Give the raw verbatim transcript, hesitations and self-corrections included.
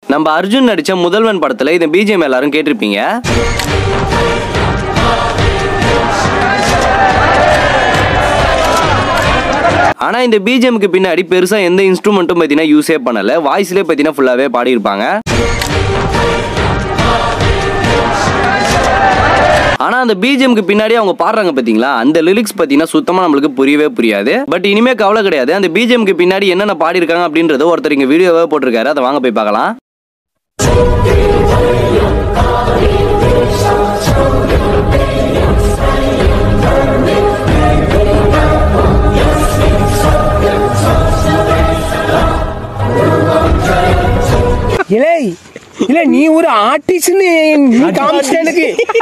நம்ம அர்ஜுன் நடிச்ச முதல்வன் படத்துல இந்த பிஜிஎம் எல்லாரும் கேட்டிருப்பீங்க. ஆனா இந்த பிஜிஎம்க்கு பின்னாடி பெருசா எந்த இன்ஸ்ட்ருமெண்ட்டும் பார்த்தீங்கன்னா யூஸே பண்ணல. வாய்ஸ்லேயே பார்த்தீங்கன்னா ஃபுல்லாவே பாடியிருப்பாங்க. ஆனா அந்த பிஜிஎம்க்கு பின்னாடி அவங்க பாடுறாங்க பாத்தீங்களா, அந்த லிரிக்ஸ் பாத்தீங்கன்னா சுத்தமா நம்மளுக்கு புரியவே புரியாது. பட் இனிமே கவலை கிடையாது. அந்த பிஜிஎம்க்கு பின்னாடி என்னென்ன பாடியிருக்காங்க அப்படின்றத ஒருத்தர் இங்க வீடியோவே போட்டிருக்காரு. அதை வாங்க போய் பார்க்கலாம். இல்லை இல்லை, நீ ஒரு ஆர்டிஸ்ட்னு நீ காமிச்சிட்ட எனக்கு.